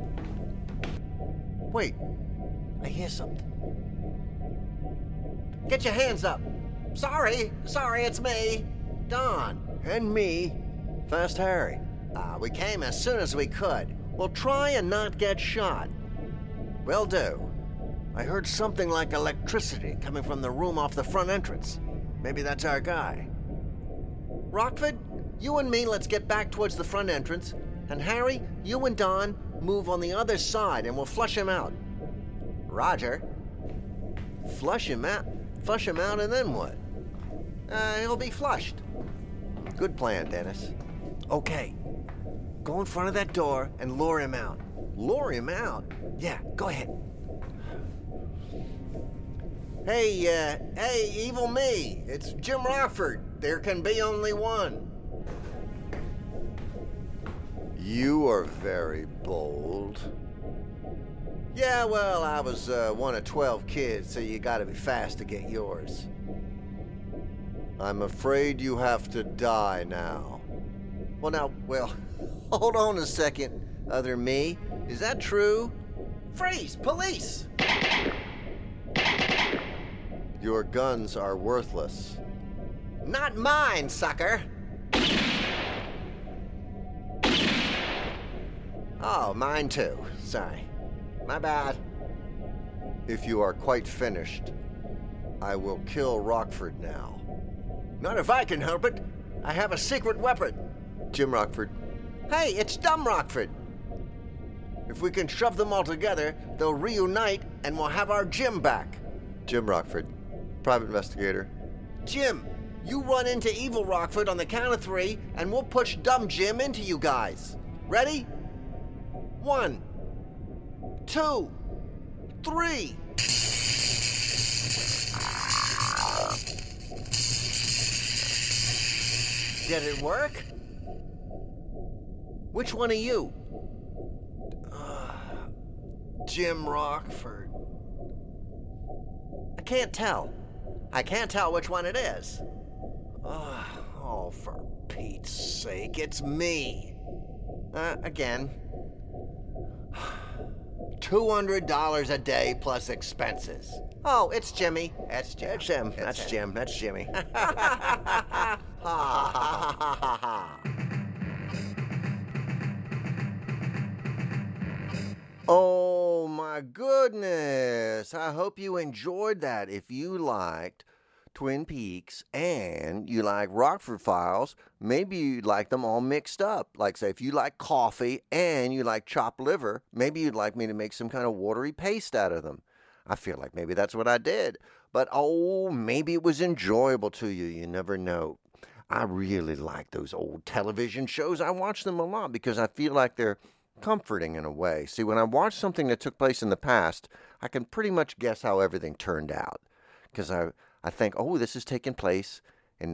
Wait. I hear something. Get your hands up. Sorry, it's me. Don. And me, Fast Harry. We came as soon as we could. We'll try and not get shot. Will do. I heard something like electricity coming from the room off the front entrance. Maybe that's our guy. Rockford, you and me, let's get back towards the front entrance. And Harry, you and Don move on the other side and we'll flush him out. Roger. Flush him out? Flush him out and then what? He'll be flushed. Good plan, Dennis. Okay. Go in front of that door and lure him out. Lure him out? Yeah, go ahead. Hey, evil me. It's Jim Rockford. There can be only one. You are very bold. Yeah, well, I was one of 12 kids, so you gotta be fast to get yours. I'm afraid you have to die now. Well, hold on a second, other me. Is that true? Freeze! Police! Your guns are worthless. Not mine, sucker! Oh, mine too. Sorry. My bad. If you are quite finished, I will kill Rockford now. Not if I can help it. I have a secret weapon. Jim Rockford. Hey, it's Dumb Rockford. If we can shove them all together, they'll reunite and we'll have our Jim back. Jim Rockford, private investigator. Jim, you run into Evil Rockford on the count of 3 and we'll push Dumb Jim into you guys. Ready? 1, 2, 3. Did it work? Which one are you? Jim Rockford. I can't tell. I can't tell which one it is. Oh, for Pete's sake, it's me. Again. $200 a day plus expenses. Oh, it's Jimmy. That's Jim. It's Jim. That's Jim. That's Jimmy. Ha ha ha ha. Oh my goodness. I hope you enjoyed that. If you liked Twin Peaks and you like Rockford Files, maybe you'd like them all mixed up. Like, say, if you like coffee and you like chopped liver, maybe you'd like me to make some kind of watery paste out of them. I feel like maybe that's what I did. But, maybe it was enjoyable to you. You never know. I really like those old television shows. I watch them a lot because I feel like they're comforting in a way. See, when I watch something that took place in the past, I can pretty much guess how everything turned out. Because I think, this is taking place in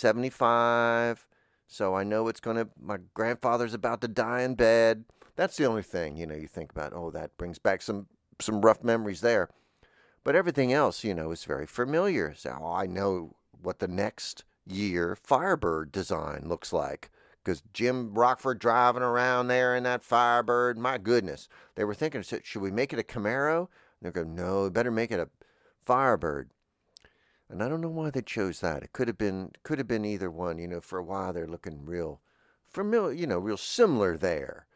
1975, so I know my grandfather's about to die in bed. That's the only thing, you think about, that brings back some rough memories there. But everything else, is very familiar. So I know what the next year Firebird design looks like. Because Jim Rockford driving around there in that Firebird, my goodness. They were thinking, should we make it a Camaro? And they go, no, we better make it a Firebird. And I don't know why they chose that. It could have been either one. For a while they're looking real familiar, real similar there.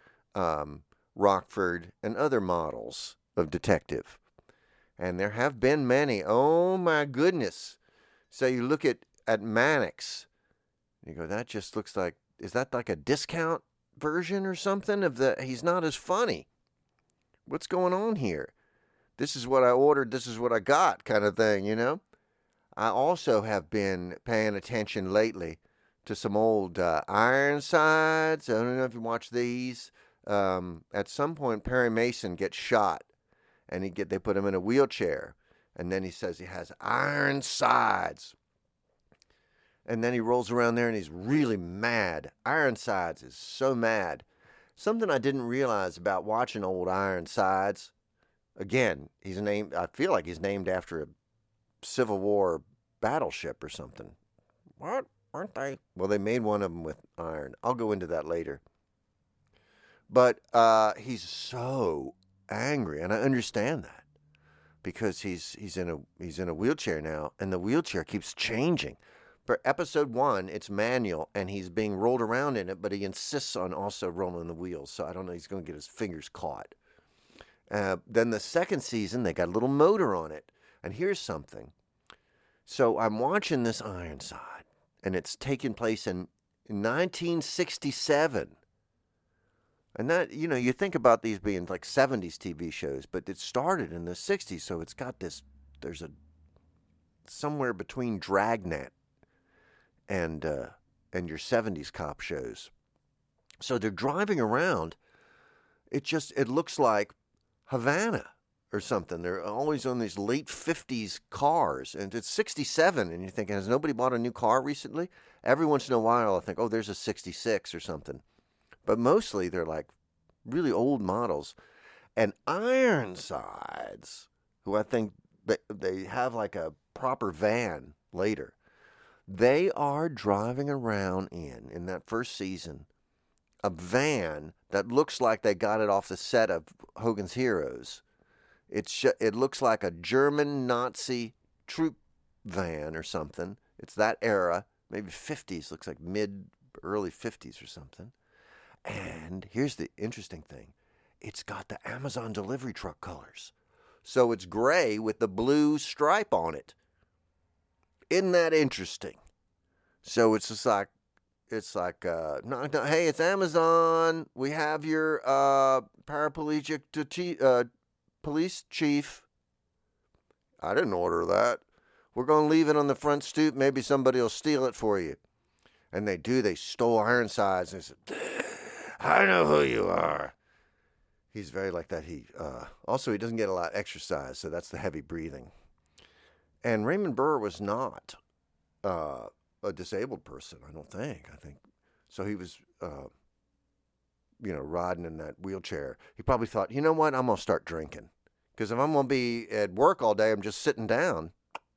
Rockford and other models of detective. And there have been many. Oh my goodness. So you look at Mannix, you go, that just looks like, is that like a discount version or something he's not as funny? What's going on here? This is what I ordered, this is what I got kind of thing, I also have been paying attention lately to some old Ironsides. I don't know if you watch these. At some point, Perry Mason gets shot, and they put him in a wheelchair, and then he says he has Ironsides. And then he rolls around there, and he's really mad. Ironsides is so mad. Something I didn't realize about watching old Ironsides. Again, I feel like he's named after a Civil War battleship or something. What? Aren't they? Well, they made one of them with iron. I'll go into that later. But he's so angry, and I understand that because he's in a wheelchair now, and the wheelchair keeps changing. For episode 1, it's manual, and he's being rolled around in it, but he insists on also rolling the wheels. So I don't know, he's going to get his fingers caught. Then the second season, they got a little motor on it. And here's something. So I'm watching this Ironside, and it's taking place in 1967. And that, you think about these being like 70s TV shows, but it started in the 60s, so it's got there's somewhere between Dragnet and your 70s cop shows. So they're driving around. It looks like Havana or something. They're always on these late 50s cars, and it's 67, and you're thinking, has nobody bought a new car recently? Every once in a while I think, there's a 66 or something. But mostly they're like really old models. And Ironsides, who I think they have like a proper van later, they are driving around in that first season, a van that looks like they got it off the set of Hogan's Heroes. It looks like a German Nazi troop van or something. It's that era, maybe 50s, looks like early 50s or something. And here's the interesting thing. It's got the Amazon delivery truck colors. So it's gray with the blue stripe on it. Isn't that interesting? So it's just like, no, hey, it's Amazon. We have your paraplegic police chief. I didn't order that. We're going to leave it on the front stoop. Maybe somebody will steal it for you. And they do. They stole Ironsides. And they said, I know who you are. He's very like that. Also, he doesn't get a lot of exercise, so that's the heavy breathing. And Raymond Burr was not a disabled person, I don't think. So he was, riding in that wheelchair. He probably thought, you know what, I'm going to start drinking. Because if I'm going to be at work all day, I'm just sitting down.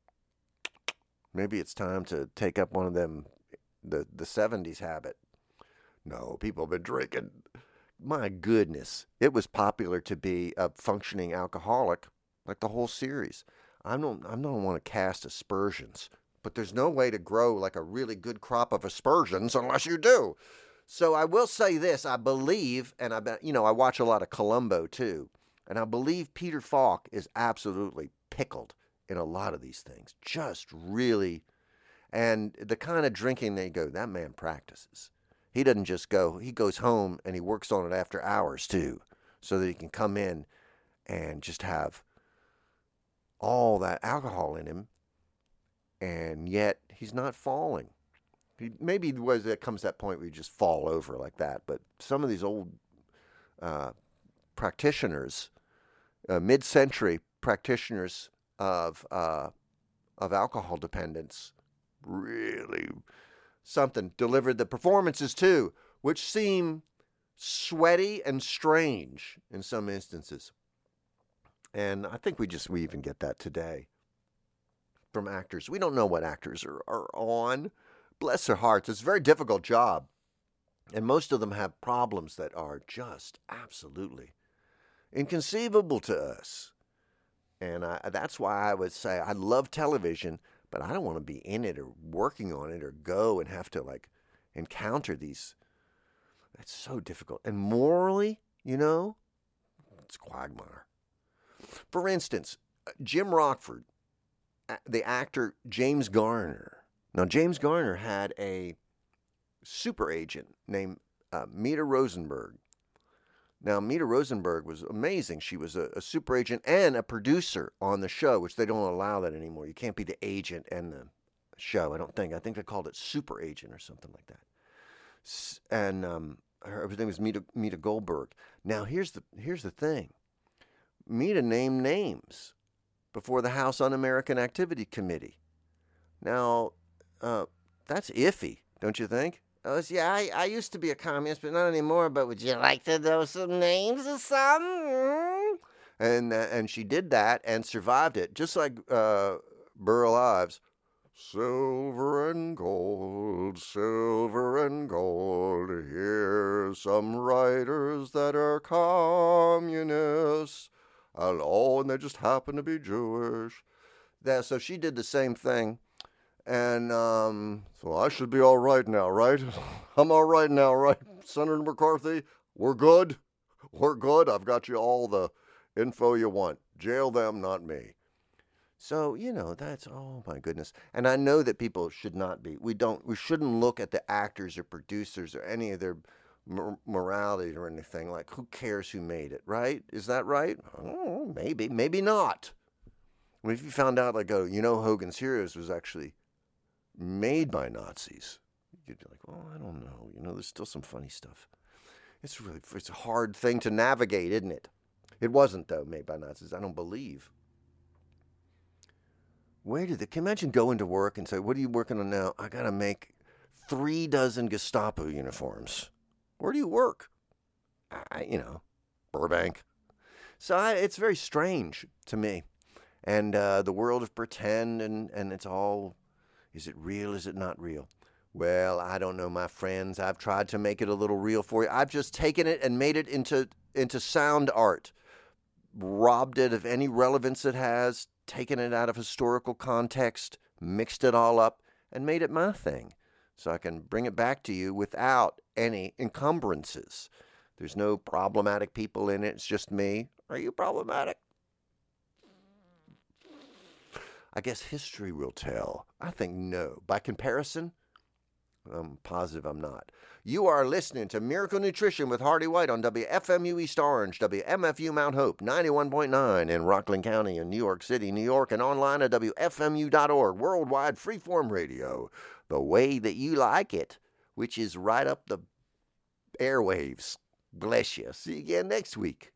Maybe it's time to take up one of them, the 70s habit. No, people have been drinking. My goodness, it was popular to be a functioning alcoholic, like the whole series. I don't want to cast aspersions, but there's no way to grow like a really good crop of aspersions unless you do. So I will say this: I believe, and I watch a lot of Columbo too, and I believe Peter Falk is absolutely pickled in a lot of these things. Just really, and the kind of drinking they go, that man practices. He doesn't just go, he goes home and he works on it after hours too, so that he can come in and just have all that alcohol in him, and yet he's not falling. Maybe there comes that point where you just fall over like that, but some of these old practitioners, mid-century practitioners of alcohol dependence, really something. Delivered the performances too, which seem sweaty and strange in some instances. And I think we even get that today from actors. We don't know what actors are on. Bless their hearts. It's a very difficult job. And most of them have problems that are just absolutely inconceivable to us. And that's why I would say I love television, but I don't want to be in it or working on it or go and have to encounter these. It's so difficult. And morally, it's quagmire. For instance, Jim Rockford, the actor James Garner. Now, James Garner had a super agent named Meta Rosenberg. Now, Meta Rosenberg was amazing. She was a super agent and a producer on the show, which they don't allow that anymore. You can't be the agent and the show, I don't think. I think they called it super agent or something like that. And her name was Meta Goldberg. Now, here's the thing. Meta named names before the House Un-American Activity Committee. Now, that's iffy, don't you think? Yeah, I used to be a communist, but not anymore. But would you like to know some names of some? And she did that and survived it, just like Burl Ives. Silver and gold, here's some writers that are communists. And they just happen to be Jewish. So she did the same thing. And so I should be all right now, right? I'm all right now, right? Senator McCarthy, we're good? We're good. I've got you all the info you want. Jail them, not me. So, that's, oh my goodness. And I know that people should not be. We shouldn't look at the actors or producers or any of their morality or anything. Like, who cares who made it, right? Is that right? Oh, maybe not. I mean, if you found out, Hogan's Heroes was actually made by Nazis, you'd be like, well, I don't know. There's still some funny stuff. It's a hard thing to navigate, isn't it? It wasn't, though, made by Nazis, I don't believe. Can you imagine going to work and say, what are you working on now? I got to make 3 dozen Gestapo uniforms. Where do you work? Burbank. So it's very strange to me. And the world of pretend, and it's all, is it real, is it not real? Well, I don't know, my friends. I've tried to make it a little real for you. I've just taken it and made it into sound art, robbed it of any relevance it has, taken it out of historical context, mixed it all up, and made it my thing, so I can bring it back to you without any encumbrances. There's no problematic people in it. It's just me. Are you problematic? I guess history will tell. I think no. By comparison, I'm positive I'm not. You are listening to Miracle Nutrition with Hardy White on WFMU East Orange, WMFU Mount Hope, 91.9 in Rockland County in New York City, New York, and online at WFMU.org, worldwide freeform radio, the way that you like it, which is right up the airwaves. Bless you. See you again next week.